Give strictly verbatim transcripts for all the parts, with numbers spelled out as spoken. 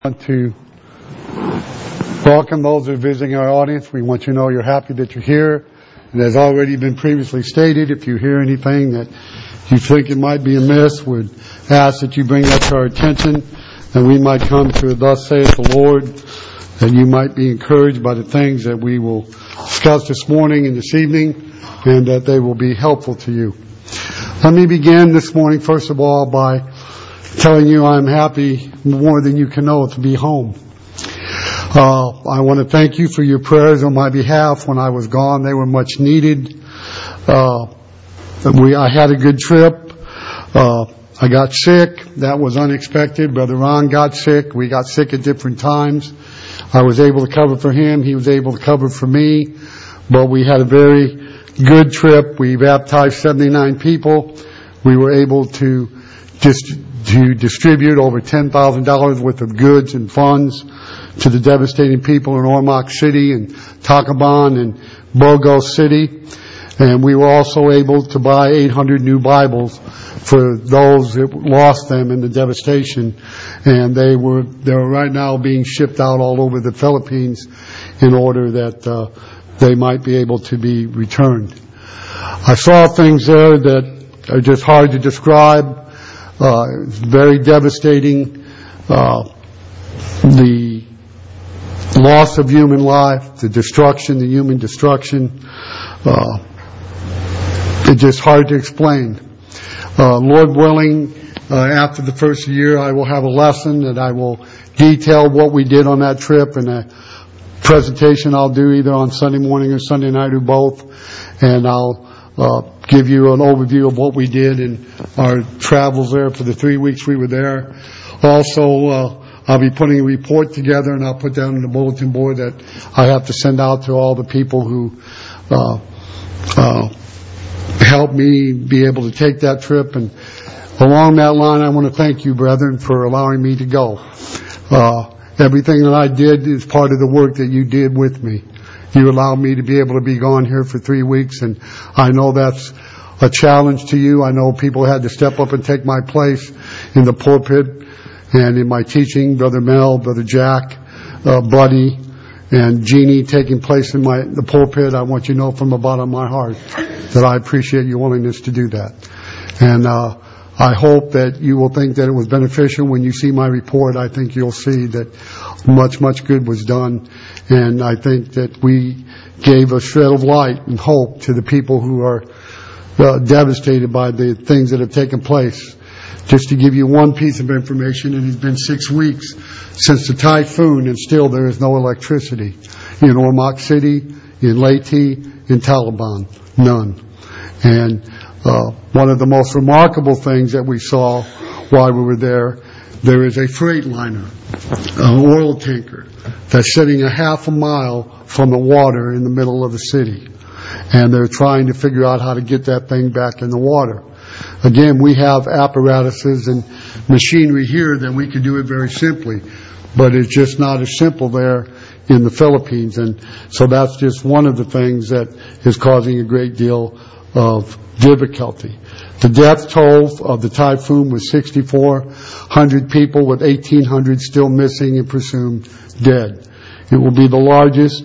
want to welcome those who are visiting our audience. We want you to know you're happy that you're here. And as already been previously stated, if you hear anything that you think it might be amiss, we'd ask that you bring that to our attention, and we might come to thus saith the Lord, that you might be encouraged by the things that we will discuss this morning and this evening, and that they will be helpful to you. Let me begin this morning, first of all, by telling you I'm happy more than you can know to be home. Uh, I want to thank you for your prayers on my behalf when I was gone. They were much needed. Uh, we, I had a good trip. Uh, I got sick. That was unexpected. Brother Ron got sick. We got sick at different times. I was able to cover for him. He was able to cover for me. But we had a very good trip. We baptized seventy-nine people. We were able to just to distribute over ten thousand dollars worth of goods and funds to the devastating people in Ormoc City and Tacubon and Bogo City. And we were also able to buy eight hundred new Bibles for those that lost them in the devastation. And they were, they're right now being shipped out all over the Philippines in order that uh, they might be able to be returned. I saw things there that are just hard to describe. Uh, it's very devastating. Uh, the loss of human life, the destruction, the human destruction. Uh, it's just hard to explain. Uh, Lord willing, uh, after the first year, I will have a lesson that I will detail what we did on that trip, and a presentation I'll do either on Sunday morning or Sunday night or both, and I'll Uh, give you an overview of what we did in our travels there for the three weeks we were there. Also, uh, I'll be putting a report together, and I'll put down in the bulletin board that I have to send out to all the people who uh, uh, helped me be able to take that trip. And along that line, I want to thank you, brethren, for allowing me to go. Uh, everything that I did is part of the work that you did with me. You allowed me to be able to be gone here for three weeks, and I know that's a challenge to you. I know people had to step up and take my place in the pulpit and in my teaching. Brother Mel, Brother Jack, uh, Buddy, and Jeannie taking place in my the pulpit. I want you to know from the bottom of my heart that I appreciate your willingness to do that. And uh I hope that you will think that it was beneficial. When you see my report, I think you'll see that much, much good was done. And I think that we gave a shred of light and hope to the people who are uh, devastated by the things that have taken place. Just to give you one piece of information, it has been six weeks since the typhoon, and still there is no electricity in Ormoc City, in Leyte, in Tacubon. None. And Uh, one of the most remarkable things that we saw while we were there, there is a freight liner, an oil tanker, that's sitting a half a mile from the water in the middle of the city. And they're trying to figure out how to get that thing back in the water. Again, we have apparatuses and machinery here that we could do it very simply, but it's just not as simple there in the Philippines. And so that's just one of the things that is causing a great deal of difficulty. The death toll of the typhoon was sixty-four hundred people, with eighteen hundred still missing and presumed dead. It will be the largest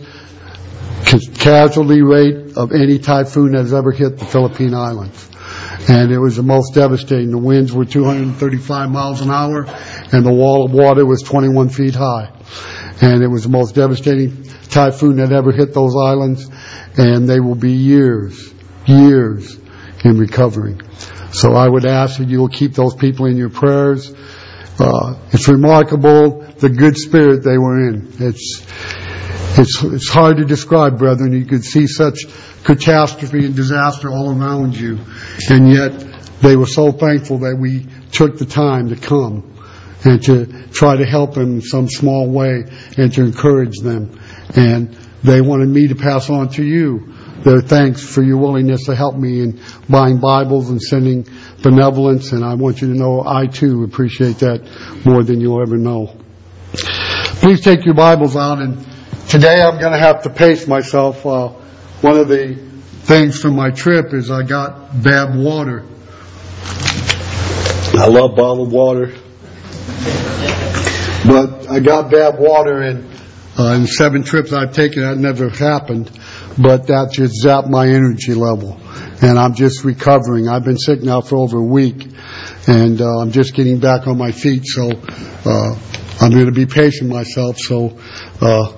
casualty rate of any typhoon that has ever hit the Philippine Islands. And it was the most devastating. The winds were two hundred thirty-five miles an hour, and the wall of water was twenty-one feet high. And it was the most devastating typhoon that ever hit those islands, and they will be years, years in recovering. So I would ask that you will keep those people in your prayers. Uh, it's remarkable the good spirit they were in. It's, it's, it's hard to describe, brethren. You could see such catastrophe and disaster all around you, and yet they were so thankful that we took the time to come and to try to help them in some small way and to encourage them. And they wanted me to pass on to you their thanks for your willingness to help me in buying Bibles and sending benevolence, and I want you to know I too appreciate that more than you'll ever know. Please take your Bibles out, and today I'm going to have to pace myself. Uh, one of the things from my trip is I got bad water. I love bottled water. But I got bad water, and uh, in seven trips I've taken, that never happened. But that just zapped my energy level. And I'm just recovering. I've been sick now for over a week. And uh, I'm just getting back on my feet. So uh, I'm going to be pacing myself. So, uh,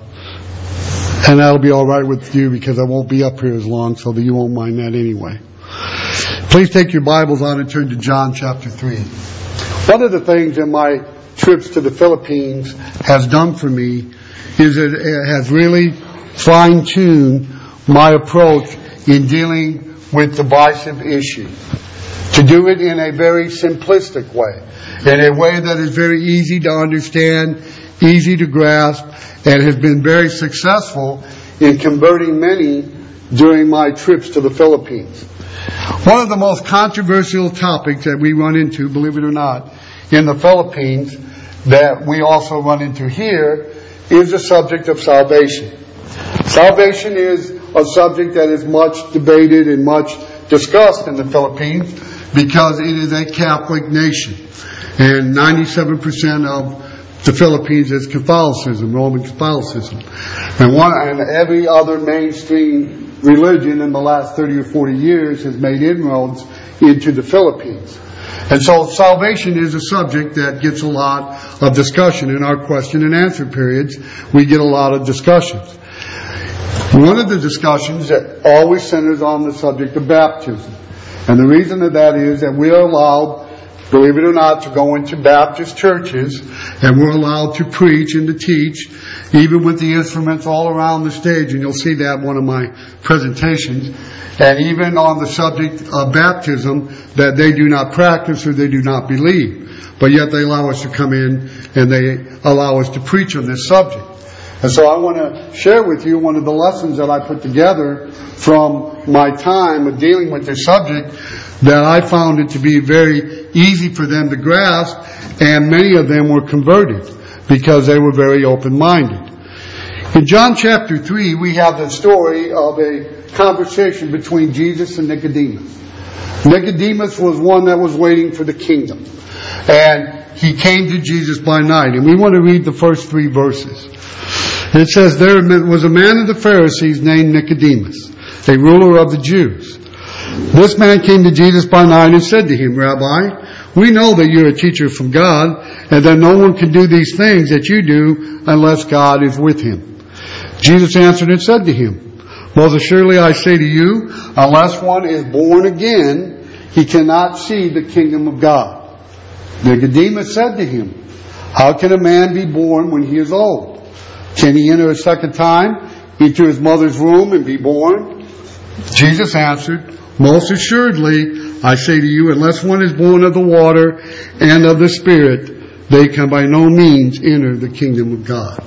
and that'll be all right with you because I won't be up here as long, so that you won't mind that anyway. Please take your Bibles out and turn to John chapter three. One of the things in my trips to the Philippines has done for me is it has really fine-tuned my approach in dealing with divisive issues. To do it in a very simplistic way, in a way that is very easy to understand, easy to grasp, and has been very successful in converting many during my trips to the Philippines. One of the most controversial topics that we run into, believe it or not, in the Philippines, that we also run into here, is the subject of salvation. Salvation is a subject that is much debated and much discussed in the Philippines because it is a Catholic nation. And ninety-seven percent of the Philippines is Catholicism, Roman Catholicism. And one, and every other mainstream religion in the last thirty or forty years has made inroads into the Philippines. And so salvation is a subject that gets a lot of discussion. In our question and answer periods, we get a lot of discussions. One of the discussions that always centers on the subject of baptism. And the reason of that is that we are allowed, believe it or not, to go into Baptist churches, and we're allowed to preach and to teach, even with the instruments all around the stage, and you'll see that in one of my presentations, and even on the subject of baptism that they do not practice or they do not believe. But yet they allow us to come in and they allow us to preach on this subject. And so I want to share with you one of the lessons that I put together from my time of dealing with this subject, that I found it to be very easy for them to grasp, and many of them were converted because they were very open-minded. In John chapter three, we have the story of a conversation between Jesus and Nicodemus. Nicodemus was one that was waiting for the kingdom, and he came to Jesus by night. And we want to read the first three verses. It says, there was a man of the Pharisees named Nicodemus, a ruler of the Jews. This man came to Jesus by night and said to him, Rabbi, we know that you're a teacher from God, and that no one can do these things that you do unless God is with him. Jesus answered and said to him, most assuredly I say to you, unless one is born again, he cannot see the kingdom of God. Nicodemus said to him, how can a man be born when he is old? Can he enter a second time into his mother's womb and be born? Jesus answered, most assuredly, I say to you, unless one is born of the water and of the Spirit, they can by no means enter the kingdom of God.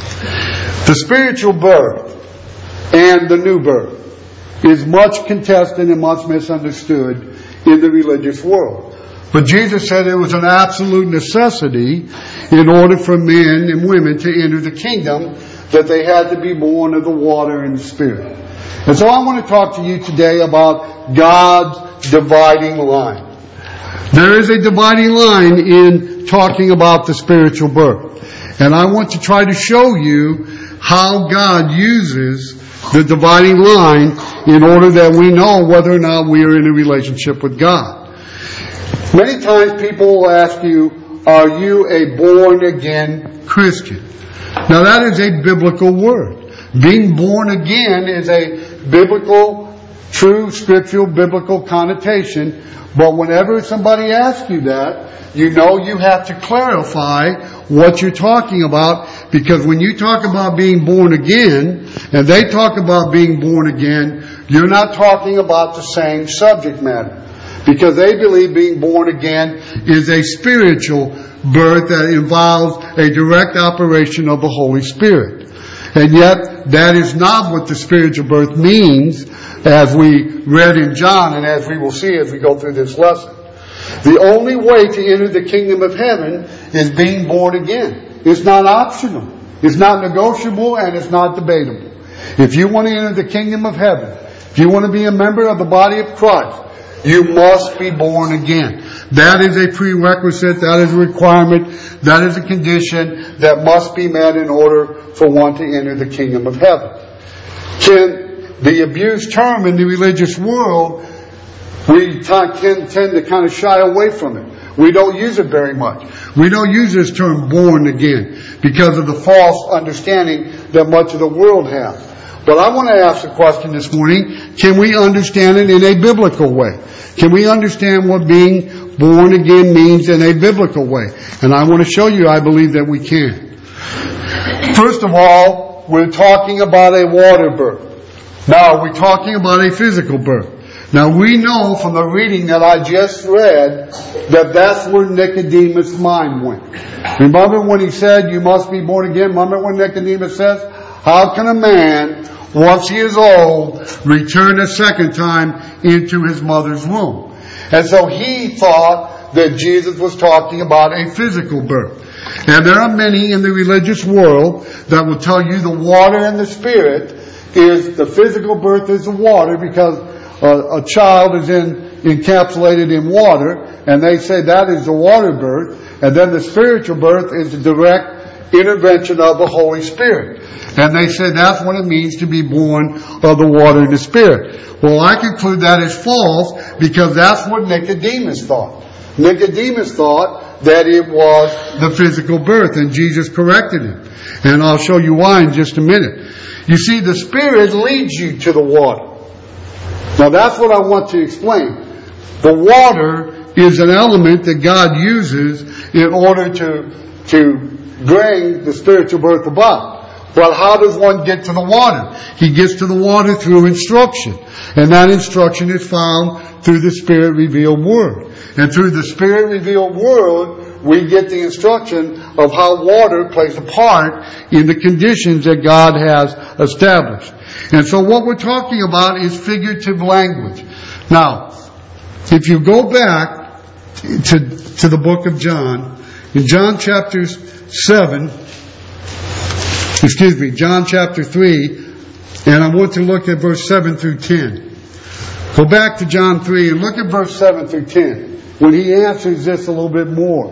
The spiritual birth and the new birth is much contested and much misunderstood in the religious world. But Jesus said it was an absolute necessity in order for men and women to enter the kingdom, that they had to be born of the water and the Spirit. And so I want to talk to you today about God's dividing line. There is a dividing line in talking about the spiritual birth. And I want to try to show you how God uses the dividing line in order that we know whether or not we are in a relationship with God. Many times people will ask you, are you a born-again Christian? Now that is a biblical word. Being born again is a biblical, true, scriptural, biblical connotation. But whenever somebody asks you that, you know you have to clarify what you're talking about, because when you talk about being born again, and they talk about being born again, you're not talking about the same subject matter. Because they believe being born again is a spiritual birth that involves a direct operation of the Holy Spirit. And yet, that is not what the spiritual birth means, as we read in John and as we will see as we go through this lesson. The only way to enter the kingdom of heaven is being born again. It's not optional. It's not negotiable, and it's not debatable. If you want to enter the kingdom of heaven, if you want to be a member of the body of Christ, you must be born again. That is a prerequisite, that is a requirement, that is a condition that must be met in order for one to enter the kingdom of heaven. Can the abused term in the religious world, we tend to kind of shy away from it. We don't use it very much. We don't use this term born again because of the false understanding that much of the world has. But I want to ask the question this morning, can we understand it in a biblical way? Can we understand what being born again means in a biblical way? And I want to show you, I believe that we can. First of all, we're talking about a water birth. Now, we're talking about a physical birth. Now, we know from the reading that I just read that that's where Nicodemus' mind went. Remember when he said, you must be born again? Remember when Nicodemus says, how can a man, once he is old, return a second time into his mother's womb? And so he thought that Jesus was talking about a physical birth. And there are many in the religious world that will tell you the water and the spirit is, the physical birth is the water because a, a child is in, encapsulated in water, and they say that is the water birth, and then the spiritual birth is the direct intervention of the Holy Spirit. And they say that's what it means to be born of the water and the Spirit. Well, I conclude that is false because that's what Nicodemus thought. Nicodemus thought that it was the physical birth, and Jesus corrected him. And I'll show you why in just a minute. You see, the Spirit leads you to the water. Now that's what I want to explain. The water is an element that God uses in order to, to bring the spiritual birth about. Well, how does one get to the water? He gets to the water through instruction. And that instruction is found through the Spirit-revealed Word. And through the Spirit-revealed Word, we get the instruction of how water plays a part in the conditions that God has established. And so what we're talking about is figurative language. Now, if you go back to, to the book of John, in John chapter seven, excuse me, John chapter three, and I want to look at verse seven through ten. Go back to John three and look at verse seven through ten, when he answers this a little bit more.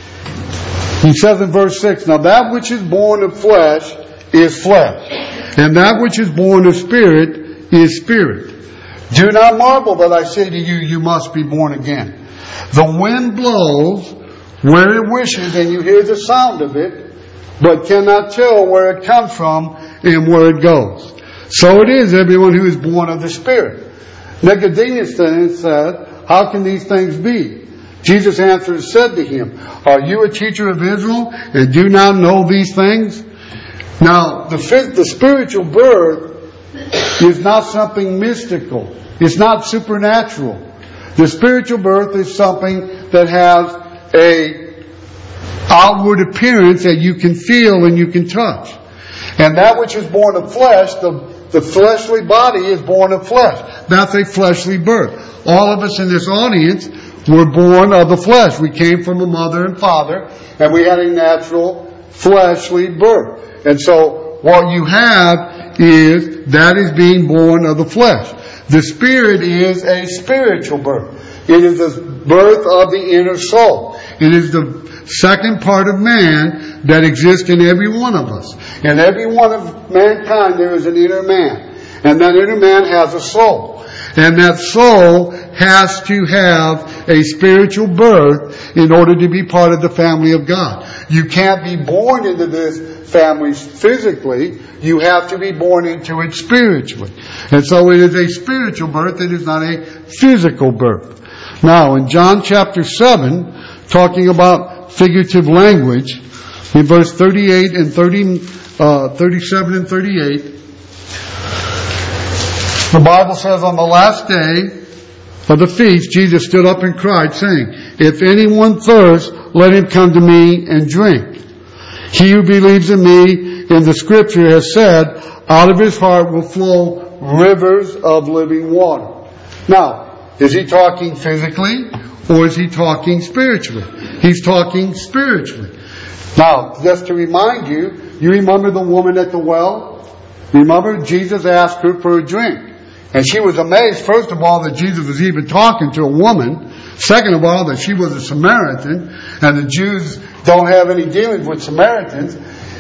He says in verse six, now that which is born of flesh is flesh, and that which is born of spirit is spirit. Do not marvel that I say to you, you must be born again. The wind blows where it wishes, and you hear the sound of it, but cannot tell where it comes from and where it goes. So it is everyone who is born of the Spirit. Nicodemus then said, how can these things be? Jesus answered and said to him, are you a teacher of Israel and do not know these things? Now, the, the spiritual birth is not something mystical. It's not supernatural. The spiritual birth is something that has a outward appearance that you can feel and you can touch. And that which is born of flesh, the, the fleshly body is born of flesh. That's a fleshly birth. All of us in this audience were born of the flesh. We came from a mother and father, and we had a natural fleshly birth. And so what you have is that is being born of the flesh. The Spirit is a spiritual birth. It is the birth of the inner soul. It is the second part of man that exists in every one of us. In every one of mankind there is an inner man. And that inner man has a soul. And that soul has to have a spiritual birth in order to be part of the family of God. You can't be born into this family physically. You have to be born into it spiritually. And so it is a spiritual birth. It is not a physical birth. Now, in John chapter seven, talking about figurative language, in verse thirty-eight and thirty, uh, thirty-seven and thirty-eight, the Bible says, on the last day of the feast, Jesus stood up and cried, saying, if anyone thirsts, let him come to me and drink. He who believes in me, in the scripture has said, out of his heart will flow rivers of living water. Now, is he talking physically or is he talking spiritually? He's talking spiritually. Now, just to remind you, you remember the woman at the well? Remember, Jesus asked her for a drink. And she was amazed, first of all, that Jesus was even talking to a woman. Second of all, that she was a Samaritan, and the Jews don't have any dealings with Samaritans.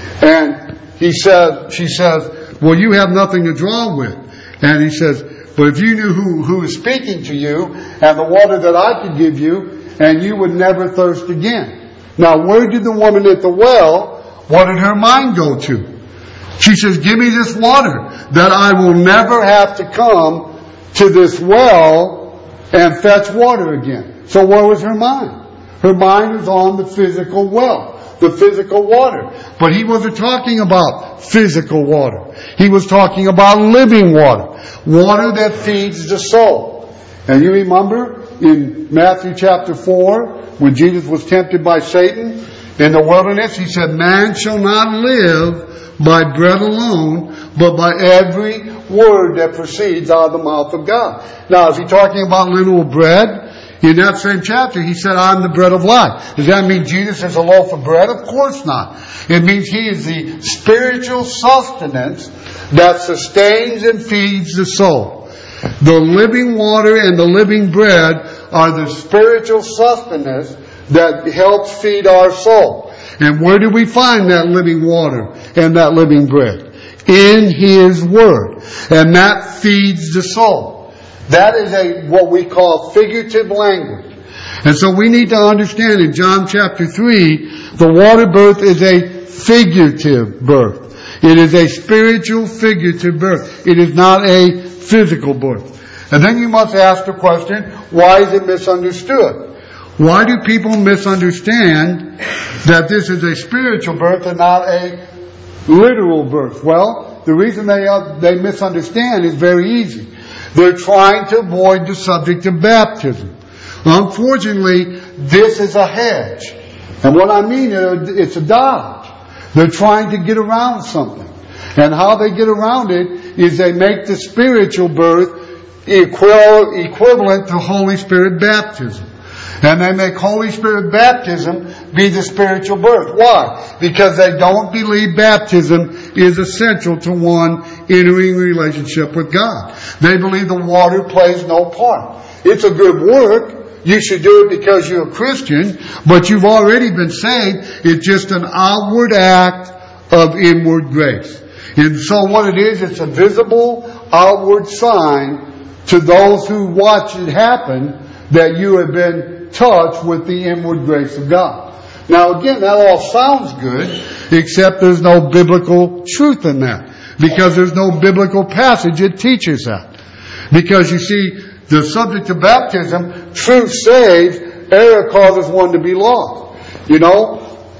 And he said, she says, well, you have nothing to draw with. And he says, but if you knew who, who is speaking to you, and the water that I could give you, and you would never thirst again. Now, where did the woman at the well, what did her mind go to? She says, give me this water, that I will never have to come to this well and fetch water again. So where was her mind? Her mind was on the physical well, the physical water. But he wasn't talking about physical water. He was talking about living water. Water that feeds the soul. And you remember in Matthew chapter four, when Jesus was tempted by Satan in the wilderness, he said, man shall not live by bread alone, but by every word that proceeds out of the mouth of God. Now, is he talking about literal bread? In that same chapter, he said, I'm the bread of life. Does that mean Jesus is a loaf of bread? Of course not. It means he is the spiritual sustenance that sustains and feeds the soul. The living water and the living bread are the spiritual sustenance that helps feed our soul. And where do we find that living water and that living bread? In His Word. And that feeds the soul. That is a what we call figurative language. And so we need to understand in John chapter three, the water birth is a figurative birth. It is a spiritual figurative birth. It is not a physical birth. And then you must ask the question, why is it misunderstood? Why do people misunderstand that this is a spiritual birth and not a literal birth? Well, the reason they uh, they misunderstand is very easy. They're trying to avoid the subject of baptism. Unfortunately, this is a hedge. And what I mean is, it's a dodge. They're trying to get around something. And how they get around it is they make the spiritual birth equal, equivalent to Holy Spirit baptism. And they make Holy Spirit baptism be the spiritual birth. Why? Because they don't believe baptism is essential to one entering a relationship with God. They believe the water plays no part. It's a good work. You should do it because you're a Christian, but you've already been saved. It's just an outward act of inward grace. And so what it is, it's a visible outward sign to those who watch it happen that you have been touched with the inward grace of God. Now again, that all sounds good, except there's no biblical truth in that. Because there's no biblical passage that teaches that. Because you see, the subject of baptism, truth saves, error causes one to be lost. You know,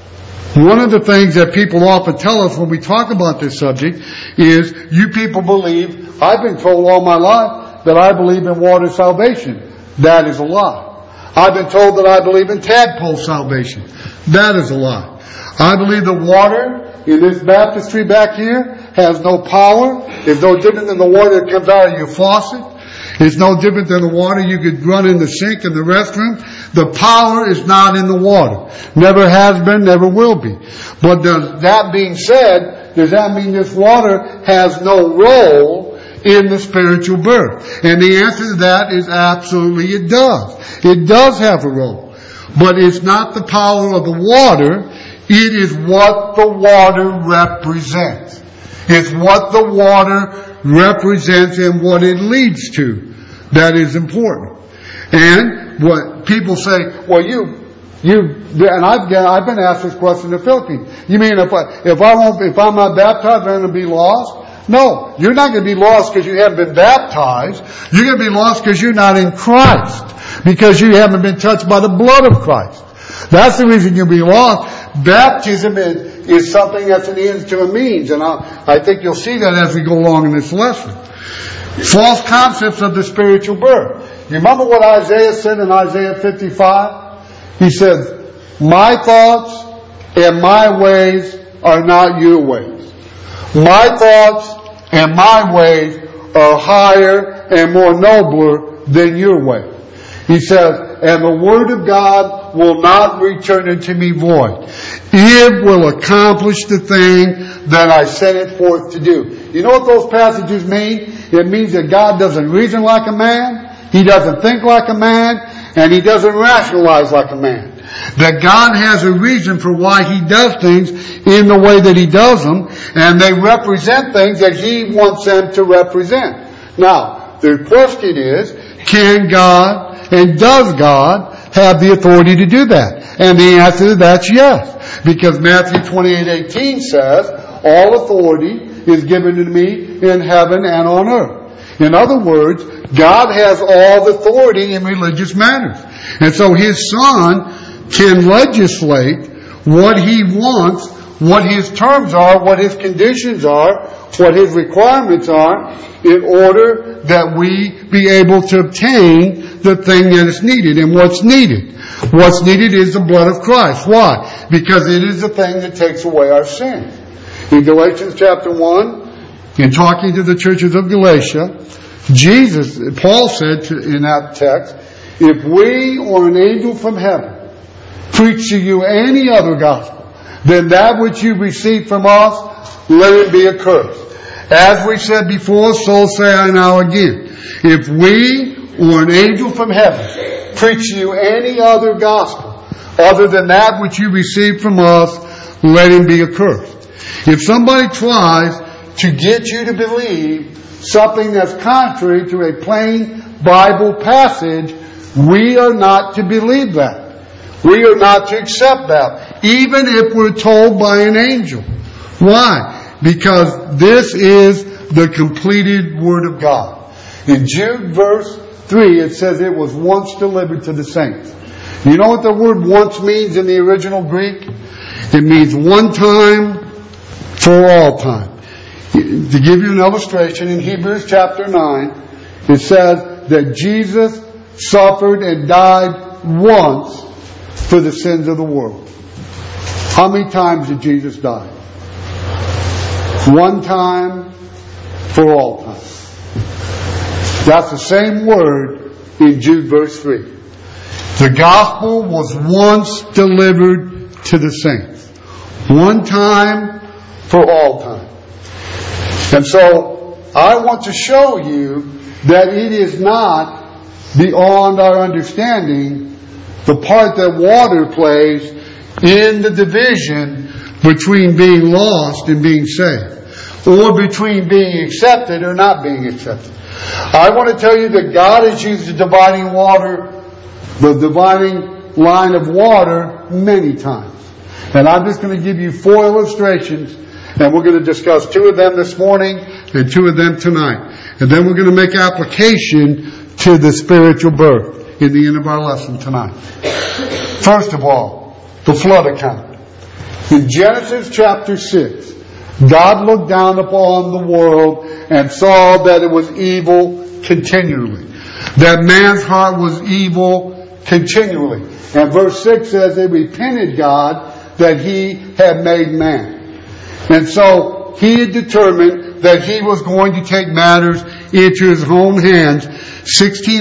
one of the things that people often tell us when we talk about this subject is, you people believe, I've been told all my life that I believe in water salvation. That is a lie. I've been told that I believe in tadpole salvation. That is a lie. I believe the water in this baptistry back here has no power. It's no different than the water that comes out of your faucet. It's no different than the water you could run in the sink in the restroom. The power is not in the water. Never has been, never will be. But does, that being said, does that mean this water has no role in the spiritual birth? And the answer to that is absolutely it does. It does have a role. But it's not the power of the water. It is what the water represents. It's what the water represents and what it leads to that is important. And what people say, well, you, you, and I've, I've been asked this question in the Philippines. You mean if I, if I won't, if I'm not baptized, I'm going to be lost? No, you're not going to be lost because you haven't been baptized. You're going to be lost because you're not in Christ. Because you haven't been touched by the blood of Christ. That's the reason you'll be lost. Baptism is, is something that's an end to a means. And I, I think you'll see that as we go along in this lesson. False concepts of the spiritual birth. You remember what Isaiah said in Isaiah fifty-five? He said, my thoughts and my ways are not your ways. My thoughts and my ways are higher and more nobler than your way. He says, and the word of God will not return unto me void. It will accomplish the thing that I sent it forth to do. You know what those passages mean? It means that God doesn't reason like a man. He doesn't think like a man. And He doesn't rationalize like a man. That God has a reason for why He does things in the way that He does them, and they represent things that He wants them to represent. Now, the question is, can God and does God have the authority to do that? And the answer to that's yes. Because Matthew twenty-eight eighteen says, all authority is given to me in heaven and on earth. In other words, God has all authority in religious matters. And so His Son can legislate what He wants, what His terms are, what His conditions are, what His requirements are, in order that we be able to obtain the thing that is needed. And what's needed? What's needed is the blood of Christ. Why? Because it is the thing that takes away our sins. In Galatians chapter one, in talking to the churches of Galatia, Jesus, Paul said to, in that text, if we or an angel from heaven preach to you any other gospel than that which you received from us, let it be accursed. As we said before, so say I now again. If we or an angel from heaven preach to you any other gospel other than that which you received from us, let him be accursed. If somebody tries to get you to believe something that's contrary to a plain Bible passage, we are not to believe that. We are not to accept that, even if we're told by an angel. Why? Because this is the completed Word of God. In Jude verse three, it says it was once delivered to the saints. You know what the word once means in the original Greek? It means one time for all time. To give you an illustration, in Hebrews chapter nine, it says that Jesus suffered and died once for the sins of the world. How many times did Jesus die? One time for all time. That's the same word in Jude verse three. The gospel was once delivered to the saints. One time for all time. And so, I want to show you that it is not beyond our understanding the part that water plays in the division between being lost and being saved, or between being accepted or not being accepted. I want to tell you that God has used the dividing water, the dividing line of water many times. And I'm just going to give you four illustrations, and we're going to discuss two of them this morning and two of them tonight. And then we're going to make application to the spiritual birth in the end of our lesson tonight. First of all, the flood account. In Genesis chapter six, God looked down upon the world and saw that it was evil continually. That man's heart was evil continually. And verse six says, they repented God that He had made man. And so He had determined that He was going to take matters into His own hands sixteen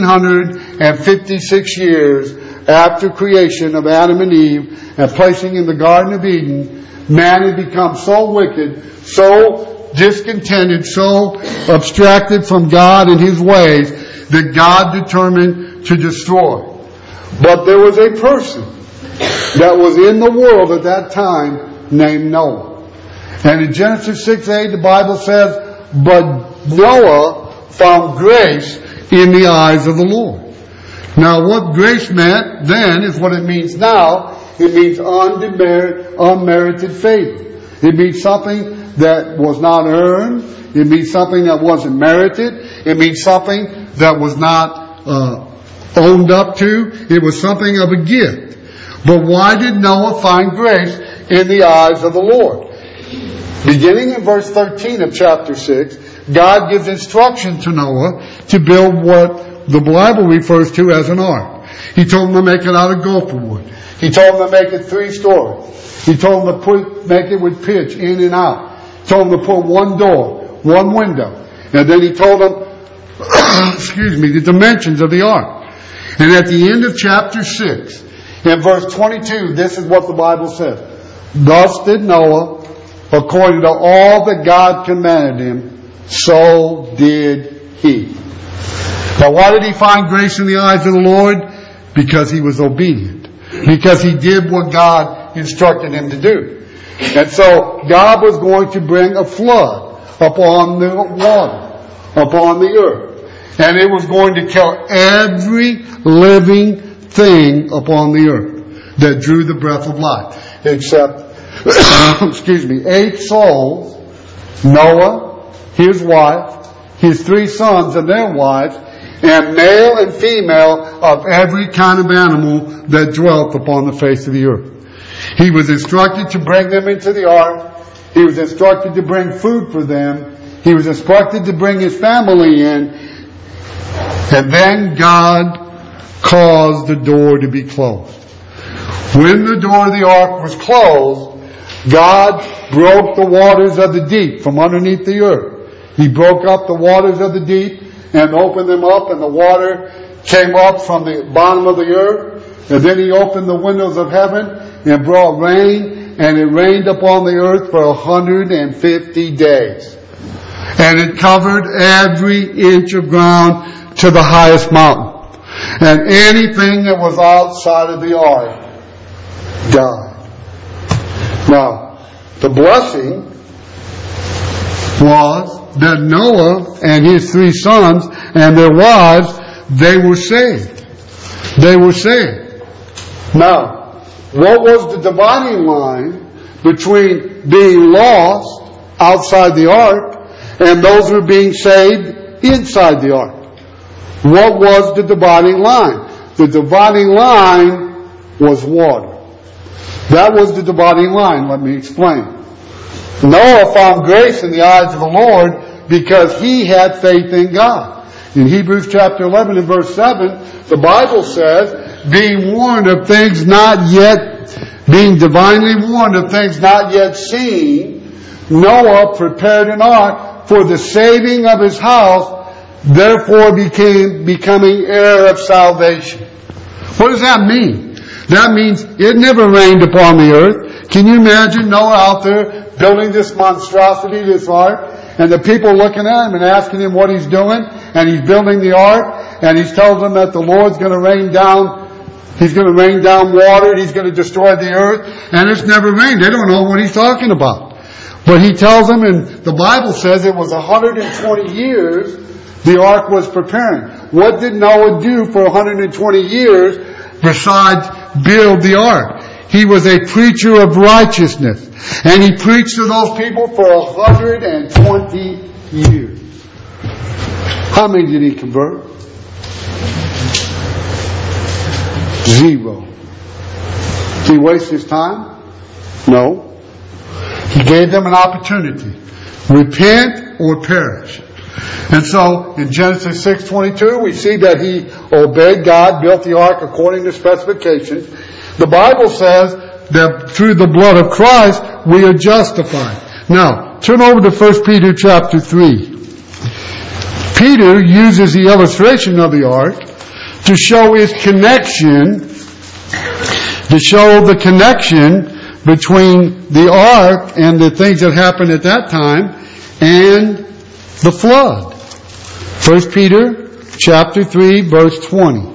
fifty-six years after creation of Adam and Eve and placing in the Garden of Eden. Man had become so wicked, so discontented, so abstracted from God and His ways that God determined to destroy. But there was a person that was in the world at that time named Noah. And in Genesis six eight, the Bible says, but Noah found grace in the eyes of the Lord. Now, what grace meant then is what it means now. It means undemerit, unmerited favor. It means something that was not earned. It means something that wasn't merited. It means something that was not uh, owned up to. It was something of a gift. But why did Noah find grace in the eyes of the Lord? Beginning in verse thirteen of chapter six, God gives instruction to Noah to build what the Bible refers to as an ark. He told him to make it out of gopher wood. He told him to make it three stories. He told him to put, make it with pitch in and out. He told him to put one door, one window. And then he told him, excuse me, the dimensions of the ark. And at the end of chapter six, in verse twenty-two, this is what the Bible says. Thus did Noah, according to all that God commanded him, so did he. Now, why did he find grace in the eyes of the Lord? Because he was obedient. Because he did what God instructed him to do. And so God was going to bring a flood upon the water, upon the earth. And it was going to kill every living thing upon the earth that drew the breath of life. Except, excuse me, eight souls, Noah, his wife, his three sons and their wives, and male and female of every kind of animal that dwelt upon the face of the earth. He was instructed to bring them into the ark. He was instructed to bring food for them. He was instructed to bring his family in. And then God caused the door to be closed. When the door of the ark was closed, God broke the waters of the deep from underneath the earth. He broke up the waters of the deep and opened them up, and the water came up from the bottom of the earth. And then he opened the windows of heaven and brought rain, and it rained upon the earth for one hundred fifty days. And it covered every inch of ground to the highest mountain. And anything that was outside of the ark died. Now, the blessing was that Noah and his three sons and their wives, they were saved. They were saved. Now, what was the dividing line between being lost outside the ark and those who were being saved inside the ark? What was the dividing line? The dividing line was water. That was the dividing line. Let me explain. Noah found grace in the eyes of the Lord because he had faith in God. In Hebrews chapter eleven and verse seven, the Bible says, being warned of things not yet, being divinely warned of things not yet seen, Noah prepared an ark for the saving of his house, therefore became becoming heir of salvation. What does that mean? That means it never rained upon the earth. Can you imagine Noah out there building this monstrosity, this ark, and the people looking at him and asking him what he's doing, and he's building the ark, and he tells them that the Lord's going to rain down, he's going to rain down water, and he's going to destroy the earth, and it's never rained. They don't know what he's talking about. But he tells them, and the Bible says it was one hundred twenty years the ark was preparing. What did Noah do for one hundred twenty years besides build the ark? He was a preacher of righteousness. And he preached to those people for one hundred twenty years. How many did he convert? Zero. Did he waste his time? No. He gave them an opportunity. Repent or perish. And so, in Genesis six twenty-two, we see that he obeyed God, built the ark according to specifications. The Bible says that through the blood of Christ, we are justified. Now, turn over to First Peter chapter three. Peter uses the illustration of the ark to show its connection, to show the connection between the ark and the things that happened at that time and the flood. First Peter chapter three, verse twenty.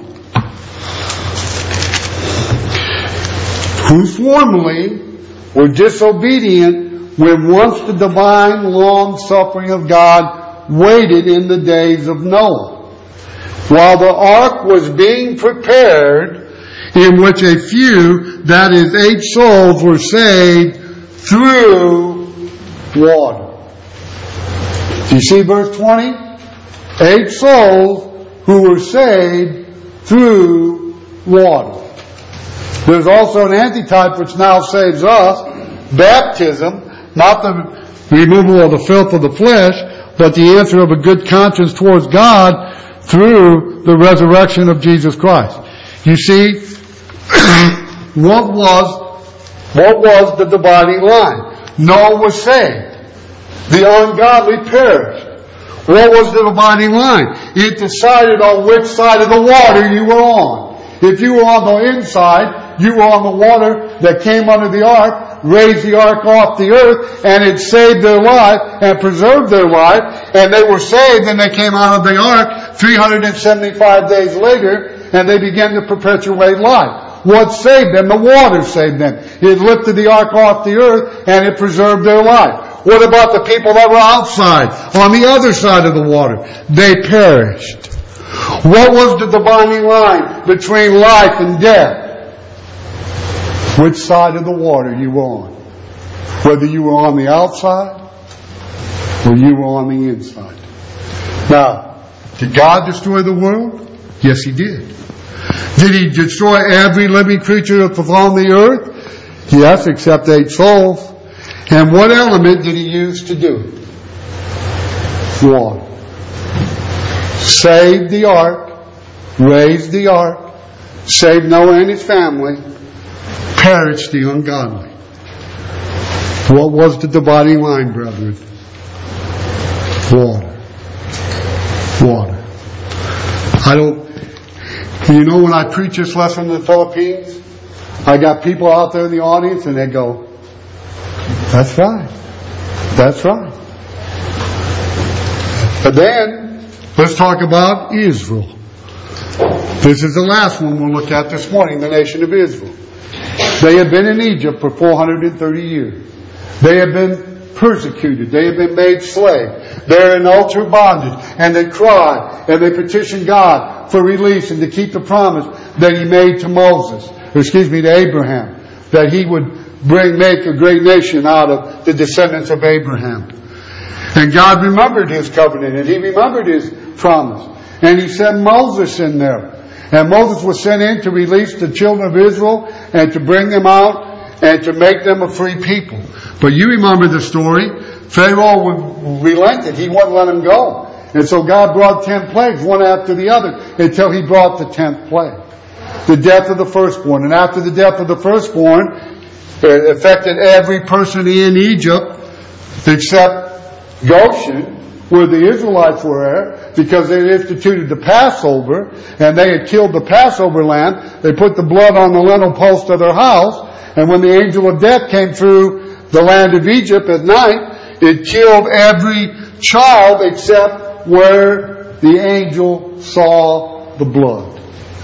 Who formerly were disobedient when once the divine long suffering of God waited in the days of Noah, while the ark was being prepared, in which a few, that is eight souls, were saved through water. Do you see verse twenty? Eight souls who were saved through water. There's also an antitype which now saves us, baptism, not the removal of the filth of the flesh, but the answer of a good conscience towards God through the resurrection of Jesus Christ. You see, what was, what was the dividing line? Noah was saved. The ungodly perished. What was the dividing line? It decided on which side of the water you were on. If you were on the inside, you were on the water that came under the ark, raised the ark off the earth, and it saved their life and preserved their life, and they were saved and they came out of the ark three hundred seventy-five days later, and they began to perpetuate life. What saved them? The water saved them. It lifted the ark off the earth, and it preserved their life. What about the people that were outside, on the other side of the water? They perished. What was the dividing line between life and death? Which side of the water you were on. Whether you were on the outside or you were on the inside. Now, did God destroy the world? Yes, He did. Did He destroy every living creature that was on the earth? Yes, except eight souls. And what element did He use to do it? Water. Saved the ark, raised the ark, saved Noah and his family, perished the ungodly. What was the dividing line, brethren? Water. Water. I don't, you know, when I preach this lesson in the Philippines, I got people out there in the audience and they go, that's right. That's right. But then, let's talk about Israel. This is the last one we'll look at this morning, the nation of Israel. They had been in Egypt for four hundred thirty years. They had been persecuted. They had been made slaves. They're in ultra bondage. And they cry and they petition God for release and to keep the promise that He made to Moses, or excuse me, to Abraham, that He would bring, make a great nation out of the descendants of Abraham. And God remembered His covenant and He remembered His promise. And He sent Moses in there. And Moses was sent in to release the children of Israel and to bring them out and to make them a free people. But you remember the story. Pharaoh relented. He wouldn't let them go. And so God brought ten plagues, one after the other, until He brought the tenth plague. The death of the firstborn. And after the death of the firstborn, it affected every person in Egypt except Goshen, where the Israelites were, because they had instituted the Passover, and they had killed the Passover lamb. They put the blood on the lintel post of their house, and when the angel of death came through the land of Egypt at night, it killed every child except where the angel saw the blood.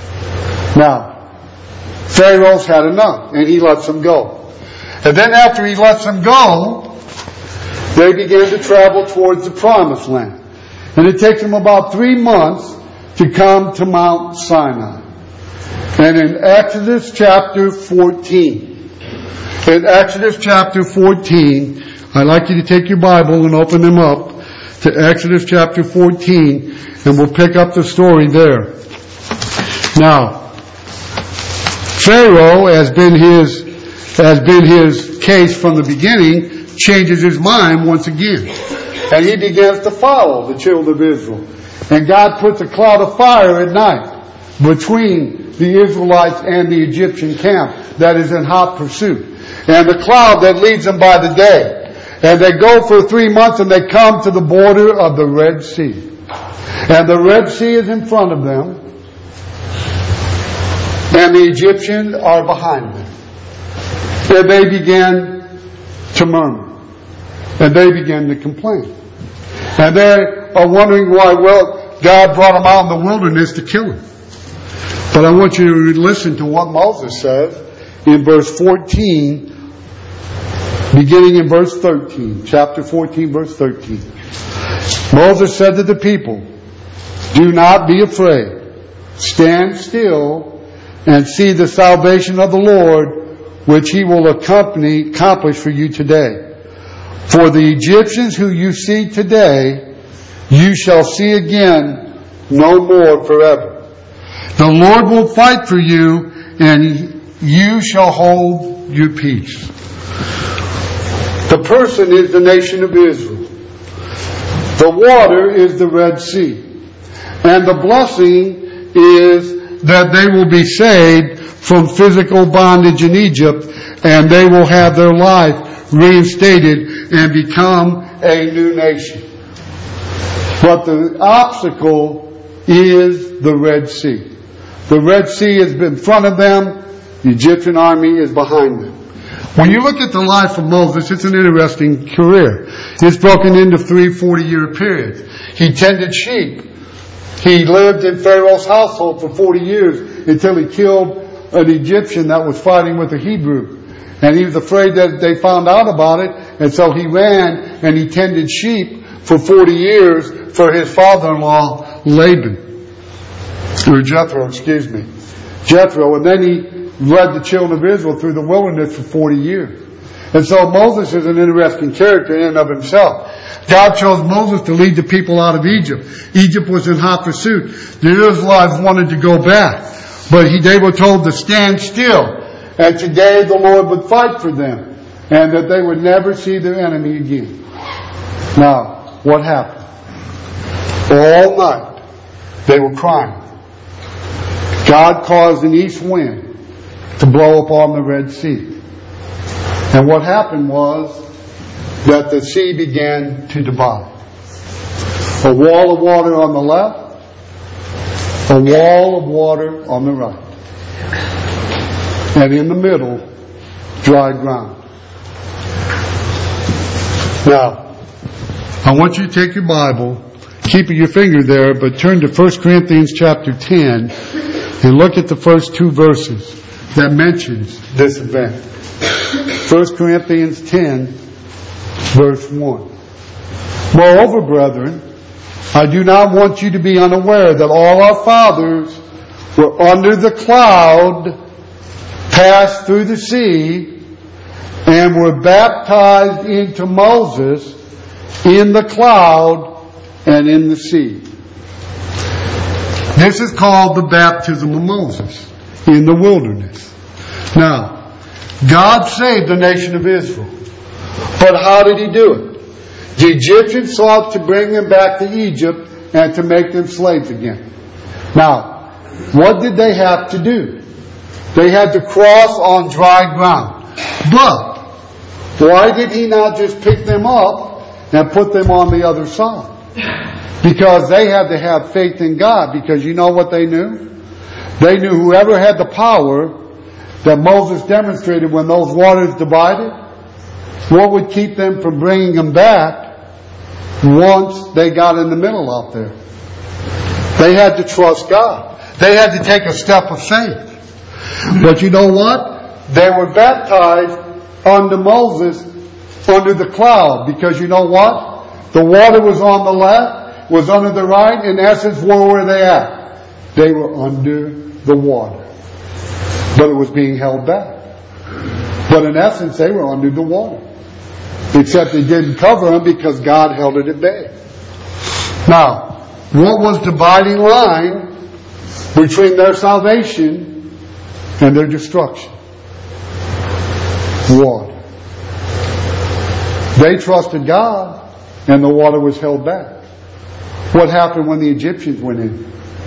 Now, Pharaoh's had enough, and he lets them go. And then after he lets them go, they began to travel towards the promised land. And it takes them about three months to come to Mount Sinai. And in Exodus chapter fourteen, in Exodus chapter fourteen, I'd like you to take your Bible and open them up to Exodus chapter fourteen, and we'll pick up the story there. Now, Pharaoh has been his, has been his case from the beginning, changes his mind once again. And he begins to follow the children of Israel. And God puts a cloud of fire at night between the Israelites and the Egyptian camp that is in hot pursuit. And the cloud that leads them by the day. And they go for three months and they come to the border of the Red Sea. And the Red Sea is in front of them. And the Egyptians are behind them. And they begin to murmur. And they begin to complain. And they are wondering why, well, God brought them out in the wilderness to kill them. But I want you to listen to what Moses says in verse fourteen, beginning in verse thirteen. Chapter fourteen, verse thirteen. Moses said to the people, "Do not be afraid. Stand still and see the salvation of the Lord, which He will accompany, accomplish for you today. For the Egyptians who you see today, you shall see again no more forever. The Lord will fight for you, and you shall hold your peace." The person is the nation of Israel. The water is the Red Sea. And the blessing is that they will be saved from physical bondage in Egypt, and they will have their life reinstated and become a new nation. But the obstacle is the Red Sea. The Red Sea is in front of them. The Egyptian army is behind them. When you look at the life of Moses, it's an interesting career. It's broken into three forty-year periods. He tended sheep. He lived in Pharaoh's household for forty years until he killed an Egyptian that was fighting with a Hebrew. And he was afraid that they found out about it, and so he ran and he tended sheep for forty years for his father-in-law, Laban. Or Jethro, excuse me. Jethro. And then he led the children of Israel through the wilderness for forty years. And so Moses is an interesting character in and of himself. God chose Moses to lead the people out of Egypt. Egypt was in hot pursuit. The Israelites wanted to go back. But he, they were told to stand still. And today the Lord would fight for them. And that they would never see their enemy again. Now, what happened? All night they were crying. God caused an east wind to blow upon the Red Sea. And what happened was that the sea began to divide. A wall of water on the left, a wall of water on the right. And in the middle, dry ground. Now, I want you to take your Bible, keep your finger there, but turn to First Corinthians chapter ten and look at the first two verses that mentions this event. First Corinthians ten, verse one. Moreover, brethren, I do not want you to be unaware that all our fathers were under the cloud, passed through the sea, and were baptized into Moses in the cloud and in the sea. This is called the baptism of Moses in the wilderness. Now, God saved the nation of Israel. But how did He do it? The Egyptians sought to bring them back to Egypt and to make them slaves again. Now, what did they have to do? They had to cross on dry ground. But, why did He not just pick them up and put them on the other side? Because they had to have faith in God. Because you know what they knew? They knew whoever had the power that Moses demonstrated when those waters divided, what would keep them from bringing them back once they got in the middle out there? They had to trust God. They had to take a step of faith. But you know what? They were baptized under Moses, under the cloud. Because you know what? The water was on the left, was under the right. In essence, where were they at? They were under the water. But it was being held back. But in essence, they were under the water. Except it didn't cover them because God held it at bay. Now, what was the dividing line between their salvation and their destruction? Water. They trusted God and the water was held back. What happened when the Egyptians went in?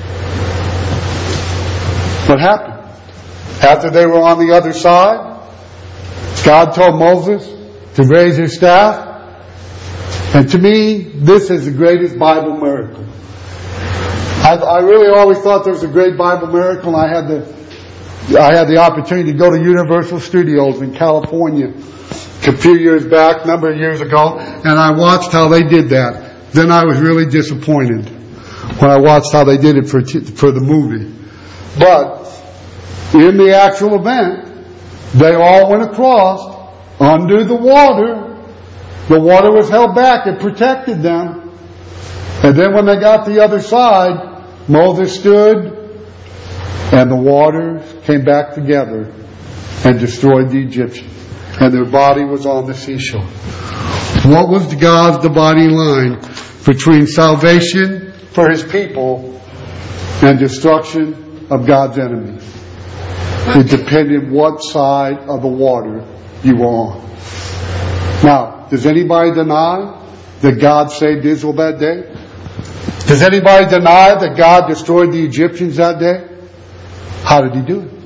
What happened? After they were on the other side, God told Moses to raise his staff. And to me, this is the greatest Bible miracle. I, I really always thought there was a great Bible miracle, and I had the I had the opportunity to go to Universal Studios in California a few years back, a number of years ago, and I watched how they did that. Then I was really disappointed when I watched how they did it for for the movie. But in the actual event, they all went across under the water. The water was held back. It protected them. And then when they got to the other side, Moses stood and the waters came back together and destroyed the Egyptians. And their body was on the seashore. What was God's dividing line between salvation for His people and destruction of God's enemies? It depended what side of the water you were on. Now, does anybody deny that God saved Israel that day? Does anybody deny that God destroyed the Egyptians that day? How did He do it?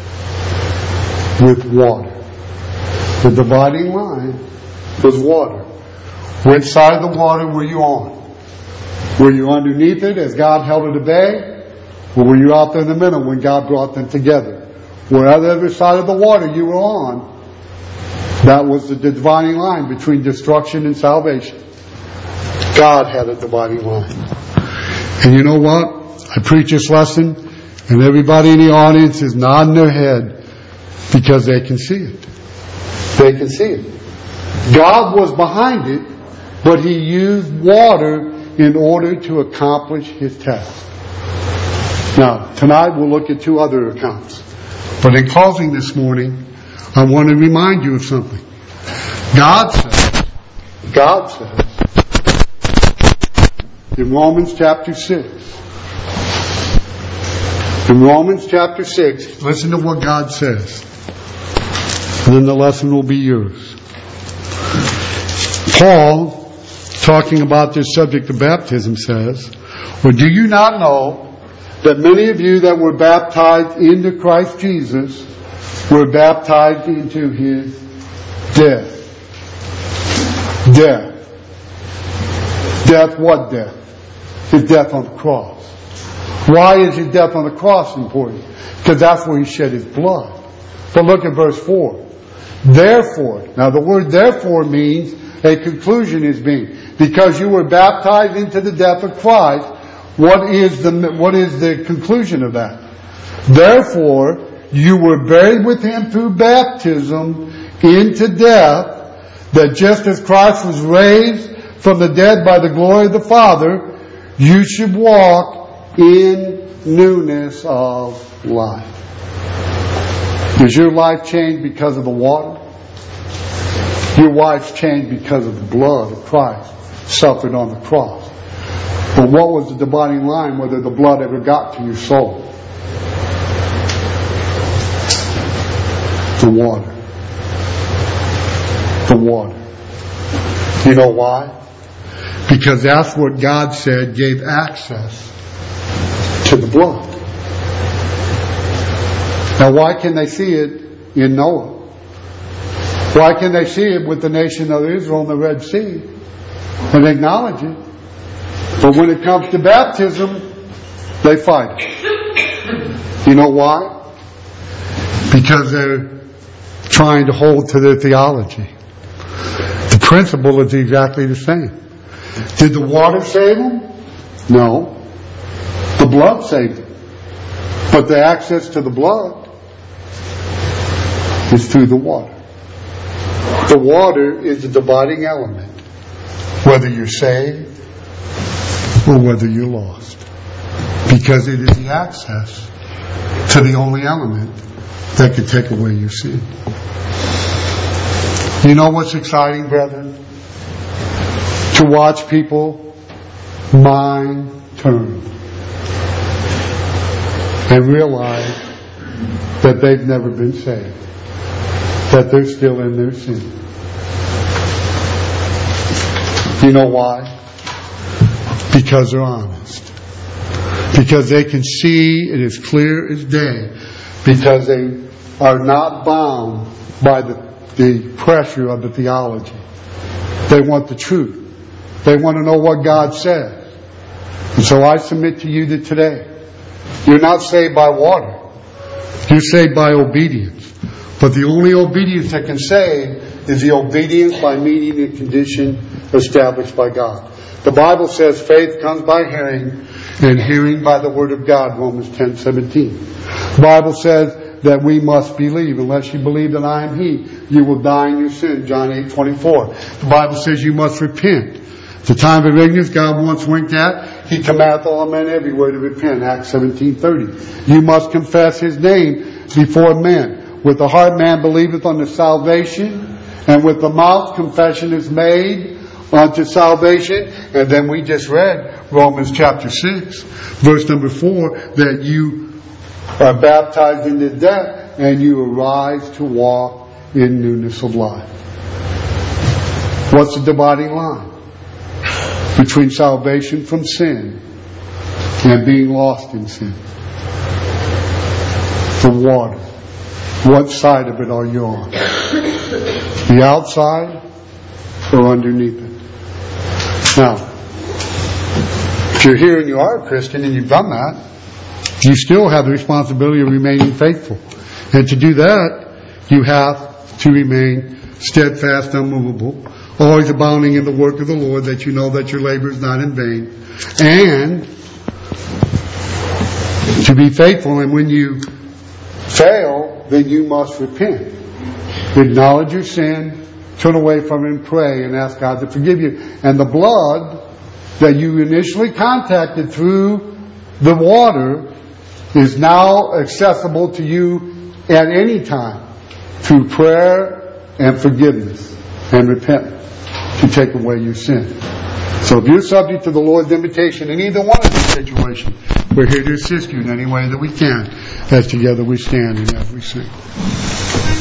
With water. The dividing line was water. Which side of the water were you on? Were you underneath it as God held it at bay? Or were you out there in the middle when God brought them together? Wherever side of the water you were on, that was the dividing line between destruction and salvation. God had a dividing line. And you know what? I preach this lesson, and everybody in the audience is nodding their head because they can see it. They can see it. God was behind it, but He used water in order to accomplish His task. Now, tonight we'll look at two other accounts. But in closing this morning, I want to remind you of something. God says, God says, in Romans chapter six, in Romans chapter six, listen to what God says. And then the lesson will be yours. Paul, talking about this subject of baptism, says, "Well, do you not know that many of you that were baptized into Christ Jesus were baptized into His death?" Death. Death, what death? His death on the cross. Why is His death on the cross important? Because that's where He shed His blood. But look at verse four. Therefore, now the word therefore means a conclusion is being. Because you were baptized into the death of Christ, what is the, what is the conclusion of that? Therefore, you were buried with Him through baptism into death, that just as Christ was raised from the dead by the glory of the Father, you should walk in newness of life. Does your life change because of the water? Your life's changed because of the blood of Christ suffered on the cross. But what was the dividing line whether the blood ever got to your soul? The water. The water. You know why? Because that's what God said gave access to the blood. Now why can they see it in Noah? Why can they see it with the nation of Israel in the Red Sea and acknowledge it? But when it comes to baptism, they fight it. You know why? Because they're trying to hold to their theology. The principle is exactly the same. Did the water save them? No. The blood saved them. But the access to the blood is through the water. The water is the dividing element, whether you're saved or whether you're lost. Because it is the access to the only element that can take away your sin. You know what's exciting, brethren? To watch people mind turn and realize that they've never been saved, that they're still in their sin. You know why? Because they're honest. Because they can see it as clear as day. Because they are not bound by the, the pressure of the theology. They want the truth. They want to know what God says. And so I submit to you that today, you're not saved by water. You're saved by obedience. But the only obedience that can save is the obedience by meeting the condition established by God. The Bible says faith comes by hearing, and hearing by the Word of God, Romans ten seventeen. The Bible says that we must believe. Unless you believe that I am He, you will die in your sin, John eight twenty-four. The Bible says you must repent. The time of ignorance God once winked at, He commandeth all men everywhere to repent, Acts seventeen thirty. You must confess His name before men. With the heart man believeth unto salvation, and with the mouth confession is made unto salvation. And then we just read Romans chapter six, verse number four, that you are baptized into death and you arise to walk in newness of life. What's the dividing line between salvation from sin and being lost in sin? The water. What side of it are you on? The outside or underneath it? Now, if you're here and you are a Christian and you've done that, you still have the responsibility of remaining faithful. And to do that, you have to remain steadfast, unmovable, always abounding in the work of the Lord, that you know that your labor is not in vain. And to be faithful, and when you fail, then you must repent. Acknowledge your sin, turn away from it and pray and ask God to forgive you. And the blood that you initially contacted through the water is now accessible to you at any time through prayer and forgiveness and repentance to take away your sin. So if you're subject to the Lord's invitation in either one of these situations, we're here to assist you in any way that we can as together we stand and as we sing.